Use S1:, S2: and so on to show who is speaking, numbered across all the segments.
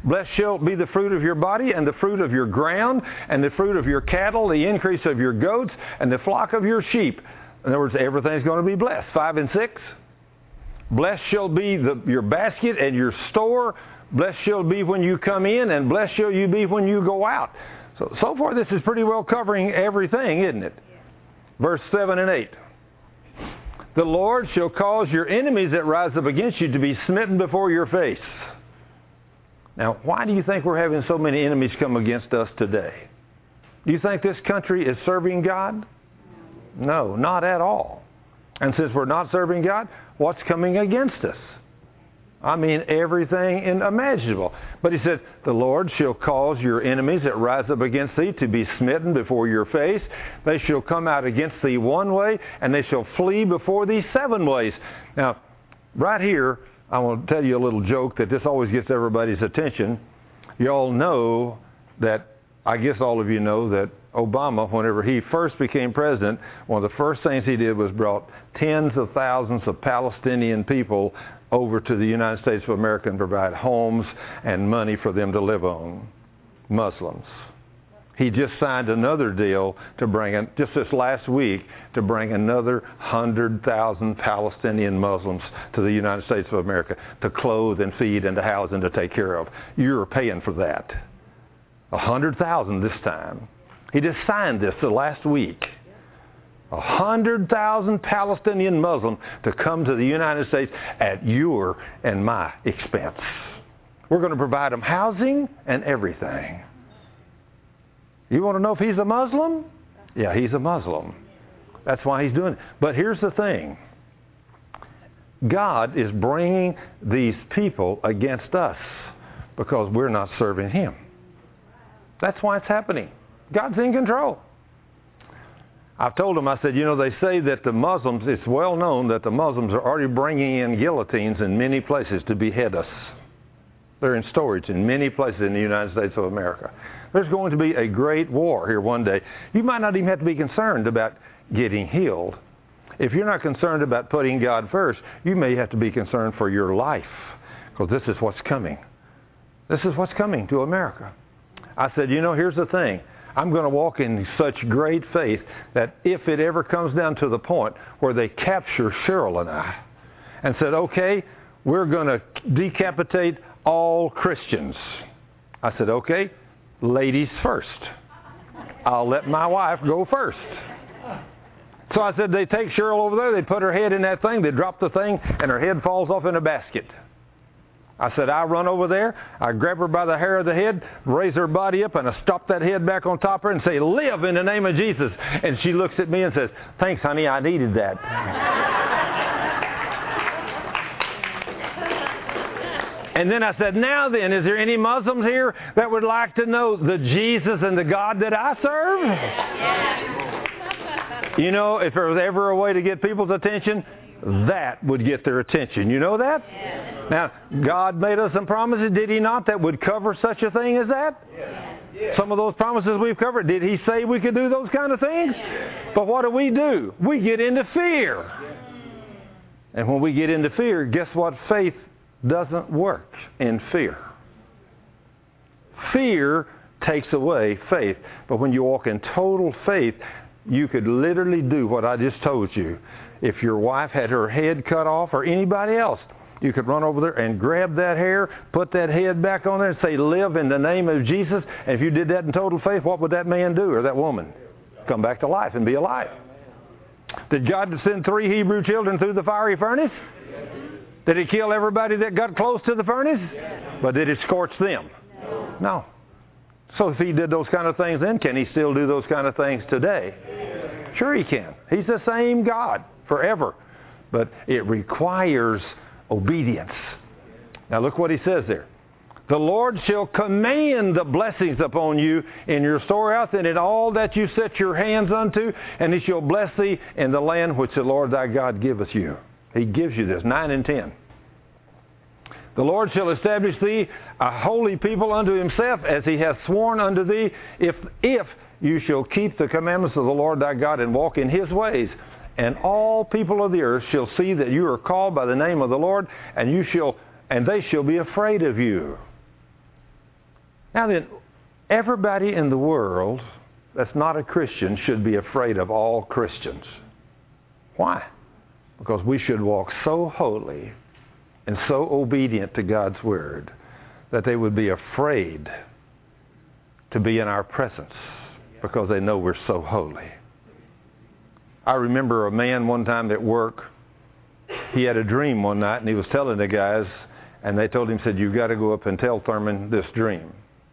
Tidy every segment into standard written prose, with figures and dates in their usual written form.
S1: Blessed shall be the fruit of your body, and the fruit of your ground, and the fruit of your cattle, the increase of your goats, and the flock of your sheep. In other words, everything's going to be blessed. 5 and 6. Blessed shall be your basket and your store. Blessed shall be when you come in, and blessed shall you be when you go out. So far, this is pretty well covering everything, isn't it? Yeah. Verse 7 and 8. The Lord shall cause your enemies that rise up against you to be smitten before your face. Now, why do you think we're having so many enemies come against us today? Do you think this country is serving God? No, not at all. And since we're not serving God, what's coming against us? I mean, everything imaginable. But he said, the Lord shall cause your enemies that rise up against thee to be smitten before your face. They shall come out against thee one way, and they shall flee before thee 7 ways. Now, right here, I want to tell you a little joke that this always gets everybody's attention. You all know that, I guess all of you know that Obama, whenever he first became president, one of the first things he did was brought tens of thousands of Palestinian people over to the United States of America and provide homes and money for them to live on. Muslims. He just signed another deal to bring in, just this last week, to bring another 100,000 Palestinian Muslims to the United States of America to clothe and feed and to house and to take care of. You're paying for that. 100,000 this time. He just signed this the last week. 100,000 Palestinian Muslims to come to the United States at your and my expense. We're going to provide them housing and everything. You want to know if he's a Muslim? Yeah, he's a Muslim. That's why he's doing it. But here's the thing. God is bringing these people against us because we're not serving him. That's why it's happening. God's in control. I've told them, I said, you know, they say that the Muslims, it's well known that the Muslims are already bringing in guillotines in many places to behead us. They're in storage in many places in the United States of America. There's going to be a great war here one day. You might not even have to be concerned about getting healed. If you're not concerned about putting God first, you may have to be concerned for your life, because this is what's coming. This is what's coming to America. I said, you know, here's the thing. I'm going to walk in such great faith that if it ever comes down to the point where they capture Cheryl and I and said, okay, we're going to decapitate all Christians. I said, okay, ladies first. I'll let my wife go first. So I said, they take Cheryl over there, they put her head in that thing, they drop the thing, and her head falls off in a basket. I said, I run over there, I grab her by the hair of the head, raise her body up, and I stop that head back on top of her and say, live in the name of Jesus. And she looks at me and says, thanks, honey, I needed that. And then I said, now then, is there any Muslims here that would like to know the Jesus and the God that I serve? Yeah. You know, if there was ever a way to get people's attention, that would get their attention. You know that? Yeah. Now, God made us some promises, did he not, that would cover such a thing as that? Yeah. Yeah. Some of those promises we've covered, did he say we could do those kind of things? Yeah. But what do? We get into fear. Yeah. And when we get into fear, guess what? Faith doesn't work in fear. Fear takes away faith. But when you walk in total faith, you could literally do what I just told you. If your wife had her head cut off or anybody else, you could run over there and grab that hair, put that head back on there and say, live in the name of Jesus. And if you did that in total faith, what would that man do or that woman? Come back to life and be alive. Did God send 3 Hebrew children through the fiery furnace? Did he kill everybody that got close to the furnace? But did it scorch them? No. So if he did those kind of things then, can he still do those kind of things today? Sure he can. He's the same God forever. But it requires obedience. Now look what he says there. The Lord shall command the blessings upon you in your storehouse and in all that you set your hands unto, and he shall bless thee in the land which the Lord thy God giveth you. He gives you this, 9 and 10. The Lord shall establish thee a holy people unto himself, as he hath sworn unto thee, if you shall keep the commandments of the Lord thy God and walk in his ways. And all people of the earth shall see that you are called by the name of the Lord, and they shall be afraid of you. Now then, everybody in the world that's not a Christian should be afraid of all Christians. Why? Because we should walk so holy and so obedient to God's Word that they would be afraid to be in our presence because they know we're so holy. I remember a man one time at work, he had a dream one night and he was telling the guys, and they told him, said, you've got to go up and tell Thurman this dream.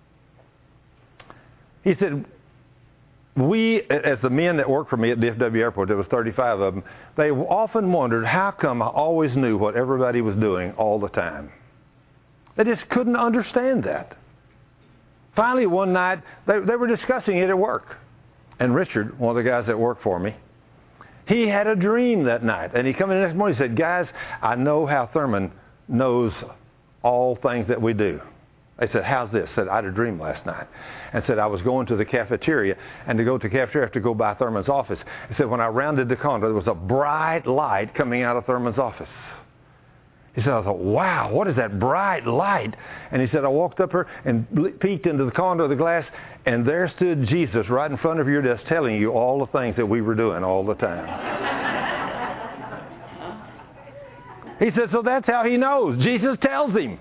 S1: He said, we, as the men that worked for me at DFW Airport, there was 35 of them, they often wondered how come I always knew what everybody was doing all the time. They just couldn't understand that. Finally, one night, they were discussing it at work. And Richard, one of the guys that worked for me, he had a dream that night. And he come in the next morning and said, guys, I know how Thurman knows all things that we do. They said, how's this? I said, I had a dream last night. And said, I was going to the cafeteria, and to go to the cafeteria, I have to go by Thurman's office. He said, when I rounded the corner, there was a bright light coming out of Thurman's office. He said, I thought, wow, what is that bright light? And he said, I walked up here and peeked into the corner of the glass, and there stood Jesus right in front of your desk telling you all the things that we were doing all the time. He said, so that's how he knows. Jesus tells him.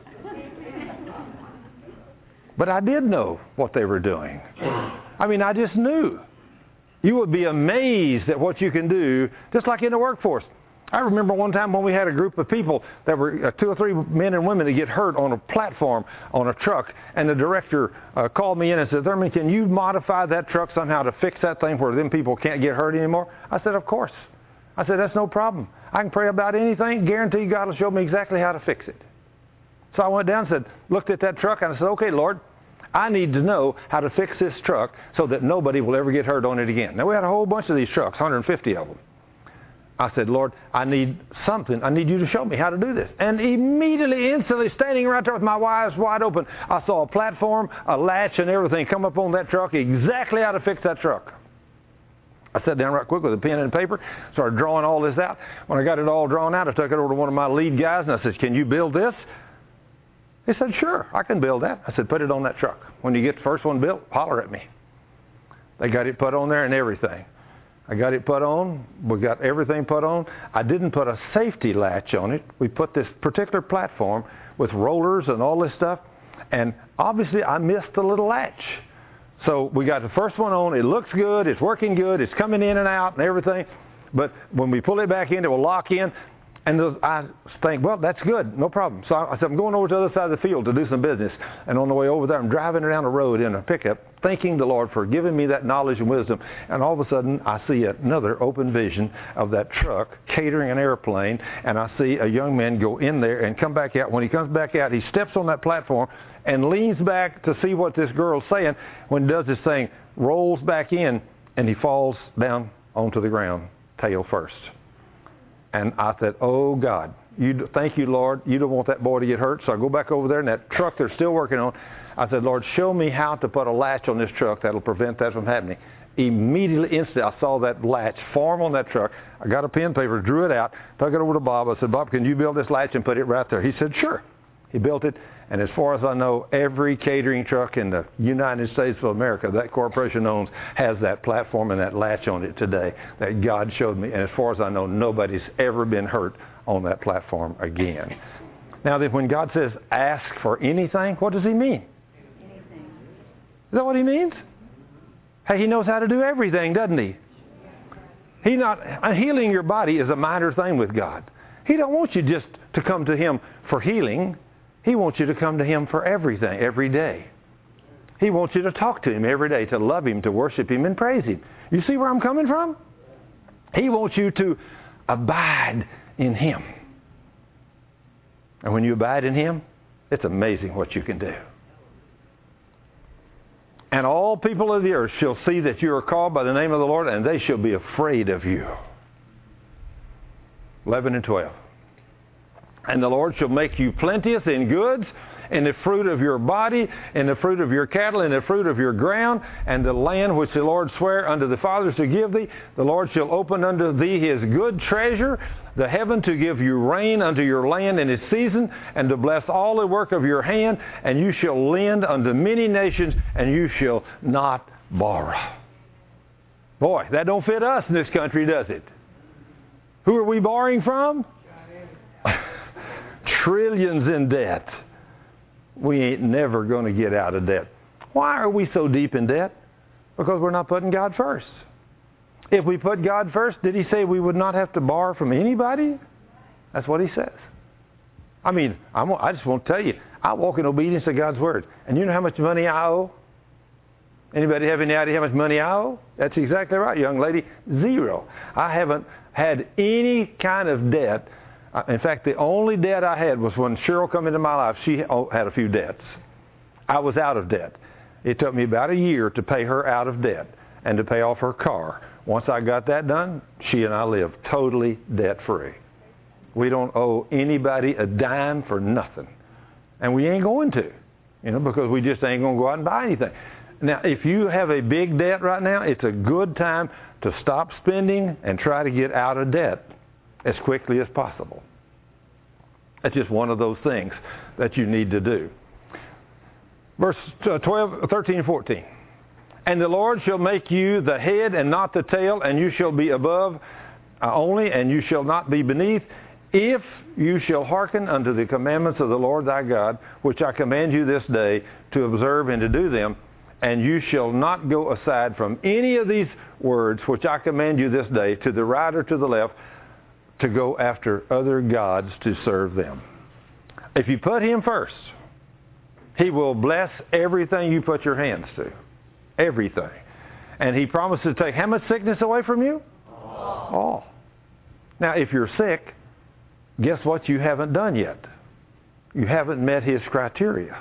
S1: But I did know what they were doing. I mean, I just knew. You would be amazed at what you can do, just like in the workforce. I remember one time when we had a group of people that were 2 or 3 men and women that get hurt on a platform on a truck, and the director called me in and said, Thurman, can you modify that truck somehow to fix that thing where them people can't get hurt anymore? I said, of course. I said, that's no problem. I can pray about anything, guarantee God will show me exactly how to fix it. So I went down and said, looked at that truck, and I said, okay, Lord, I need to know how to fix this truck so that nobody will ever get hurt on it again. Now, we had a whole bunch of these trucks, 150 of them. I said, Lord, I need something. I need you to show me how to do this. And immediately, instantly, standing right there with my eyes wide open, I saw a platform, a latch, and everything come up on that truck, exactly how to fix that truck. I sat down right quick with a pen and paper, started drawing all this out. When I got it all drawn out, I took it over to one of my lead guys, and I said, can you build this? He said, sure, I can build that. I said, put it on that truck. When you get the first one built, holler at me. They got it put on there and everything. I got it put on. We got everything put on. I didn't put a safety latch on it. We put this particular platform with rollers and all this stuff. And obviously, I missed the little latch. So we got the first one on. It looks good. It's working good. It's coming in and out and everything. But when we pull it back in, it will lock in. And I think, well, that's good. No problem. So I said, I'm going over to the other side of the field to do some business. And on the way over there, I'm driving down the road in a pickup, thanking the Lord for giving me that knowledge and wisdom. And all of a sudden, I see another open vision of that truck catering an airplane. And I see a young man go in there and come back out. When he comes back out, he steps on that platform and leans back to see what this girl's saying. When he does this thing, rolls back in, and he falls down onto the ground, tail first. And I said, oh, God, thank you, Lord. You don't want that boy to get hurt. So I go back over there, and that truck they're still working on, I said, Lord, show me how to put a latch on this truck that will prevent that from happening. Immediately, instantly, I saw that latch form on that truck. I got a pen, paper, drew it out, took it over to Bob. I said, Bob, can you build this latch and put it right there? He said, sure. He built it. And as far as I know, every catering truck in the United States of America that corporation owns has that platform and that latch on it today that God showed me. And as far as I know, nobody's ever been hurt on that platform again. Now, when God says ask for anything, what does he mean? Anything. Is that what he means? Hey, he knows how to do everything, doesn't he? Healing your body is a minor thing with God. He don't want you just to come to him for healing. He wants you to come to him for everything, every day. He wants you to talk to him every day, to love him, to worship him, and praise him. You see where I'm coming from? He wants you to abide in him. And when you abide in him, it's amazing what you can do. And all people of the earth shall see that you are called by the name of the Lord, and they shall be afraid of you. 11 and 12. And the Lord shall make you plenteous in goods, in the fruit of your body, in the fruit of your cattle, in the fruit of your ground, and the land which the Lord sware unto the fathers to give thee. The Lord shall open unto thee his good treasure, the heaven, to give you rain unto your land in its season, and to bless all the work of your hand, and you shall lend unto many nations, and you shall not borrow. Boy, that don't fit us in this country, does it? Who are we borrowing from? Trillions in debt. We ain't never going to get out of debt. Why are we so deep in debt? Because we're not putting God first. If we put God first, did he say we would not have to borrow from anybody? That's what he says. I mean, I just want to tell you, I walk in obedience to God's word. And you know how much money I owe? Anybody have any idea how much money I owe? That's exactly right, young lady. Zero. I haven't had any kind of debt. In fact, the only debt I had was when Cheryl came into my life. She had a few debts. I was out of debt. It took me about a year to pay her out of debt and to pay off her car. Once I got that done, she and I live totally debt-free. We don't owe anybody a dime for nothing. And we ain't going to, because we just ain't going to go out and buy anything. Now, if you have a big debt right now, it's a good time to stop spending and try to get out of debt as quickly as possible. That's just one of those things that you need to do. Verse 12, 13, and 14. And the Lord shall make you the head and not the tail, and you shall be above only, and you shall not be beneath, if you shall hearken unto the commandments of the Lord thy God, which I command you this day to observe and to do them. And you shall not go aside from any of these words which I command you this day, to the right or to the left, to go after other gods to serve them. If you put him first, he will bless everything you put your hands to. Everything. And he promises to take how much sickness away from you? All. Now, if you're sick, guess what you haven't done yet? You haven't met his criteria.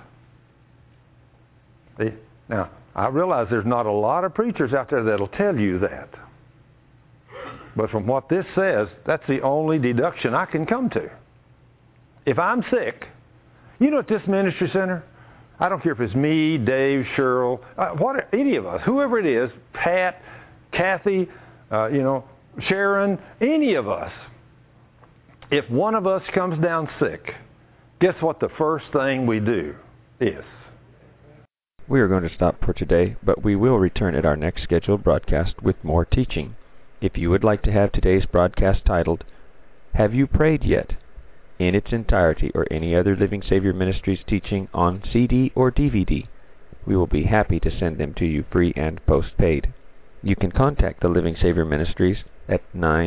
S1: See? Now, I realize there's not a lot of preachers out there that'll tell you that. But from what this says, that's the only deduction I can come to. If I'm sick, at this ministry center, I don't care if it's me, Dave, Cheryl, any of us, whoever it is, Pat, Kathy, Sharon, any of us, if one of us comes down sick, guess what the first thing we do is?
S2: We are going to stop for today, but we will return at our next scheduled broadcast with more teaching. If you would like to have today's broadcast titled, Have You Prayed Yet?, in its entirety, or any other Living Savior Ministries teaching on CD or DVD, we will be happy to send them to you free and postpaid. You can contact the Living Savior Ministries at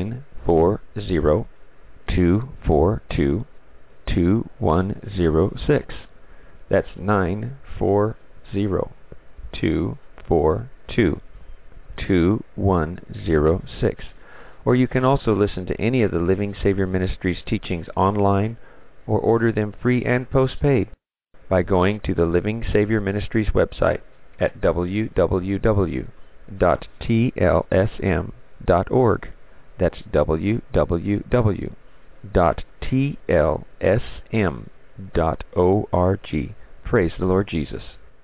S2: 940-242-2106. That's 940-242-2106. Or you can also listen to any of the Living Savior Ministries teachings online or order them free and postpaid by going to the Living Savior Ministries website at www.tlsm.org. That's www.tlsm.org. Praise the Lord Jesus.